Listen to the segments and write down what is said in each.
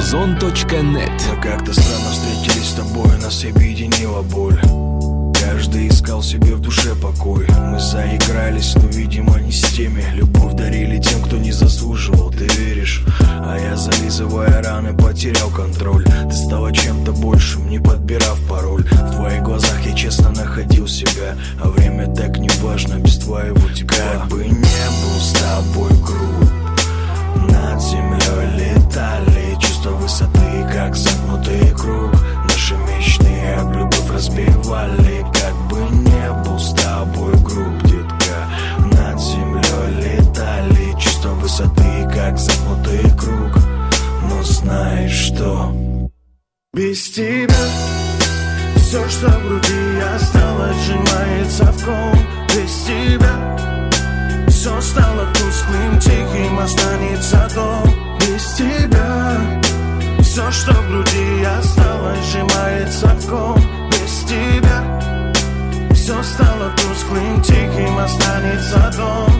topmuzon.net. Мы как-то странно встретились с тобой, нас объединила боль. Каждый искал себе в душе покой. Мы заигрались, но, видимо, не с теми. Любовь дарили тем, кто не заслуживал, ты веришь? А я, зализывая раны, потерял контроль. Ты стала чем-то большим, не подбирав пароль. В твоих глазах я честно находил себя, а время так не важно без твоего тепла. Как бы не был с тобой груб, над землей летали чувства высоты, как замкнутый круг. Наши мечты об любовь разбивали. Как бы не был с тобой груб, детка, над землей летали чувства высоты, как замкнутый круг. Но знаешь что? Без тебя все, что в груди осталось, сжимается в ком. Без тебя все стало тусклым, тихим, останется дом. Без тебя все, что в груди осталось, сжимается в ком. Без тебя все стало тусклым, тихим, останется дом.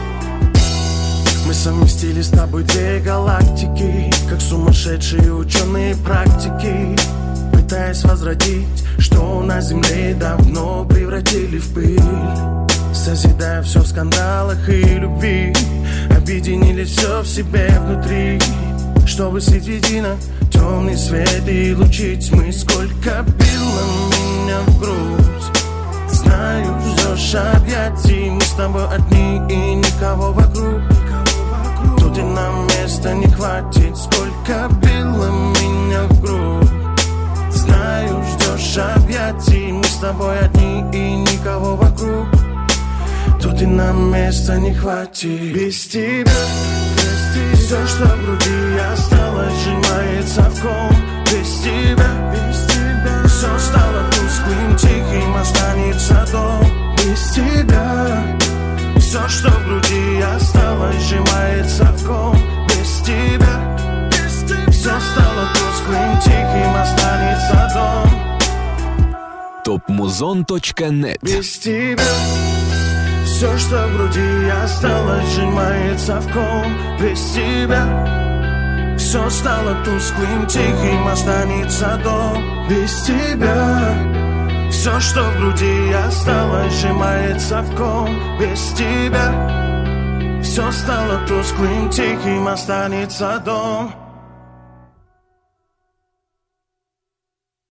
Мы совместили с тобой две галактики, как сумасшедшие ученые практики, пытаясь возродить, что на Земле давно превратили в пыль. Созидая все в скандалах и любви, объединили все в себе внутри, чтобы слить едино темный свет и лучи тьмы. Сколько било меня в грудь, знаю, ждешь объятий. Мы с тобой одни и никого вокруг. Тут и нам места не хватит. Сколько било меня в грудь, знаю, ждешь объятий. Мы с тобой одни и никого вокруг. Тут и нам места не хватит. Без тебя все, что в груди осталось, сжимается в ком. Без тебя все стало тусклым, тихим, останется дом. Без тебя все, что в груди осталось, сжимается в ком. Без тебя все стало тусклым, тихим, останется дом. topmuzon.net. Без тебя все, что в груди осталось, сжимается в ком. Без тебя все стало тусклым, тихим, останется дом. Без тебя все, что в груди осталось, сжимается в ком. Без тебя все стало тусклым, тихим, останется дом.